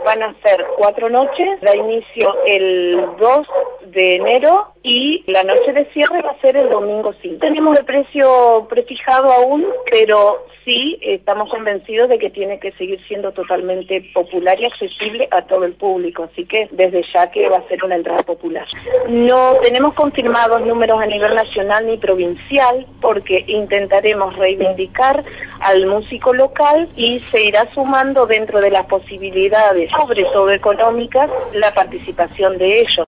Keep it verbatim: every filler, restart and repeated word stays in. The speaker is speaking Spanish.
van a ser cuatro noches, da inicio el dos de enero y la noche de cierre va a ser el domingo cinco. Tenemos el precio prefijado aún, pero sí estamos convencidos de que tiene que seguir siendo totalmente popular y accesible a todo el público, así que desde ya que va a ser una entrada popular. No tenemos confirmados números a nivel nacional ni provincial porque intentaremos reivindicar al músico local y se irá sumando dentro de las posibilidades, sobre todo económicas, la participación de ellos.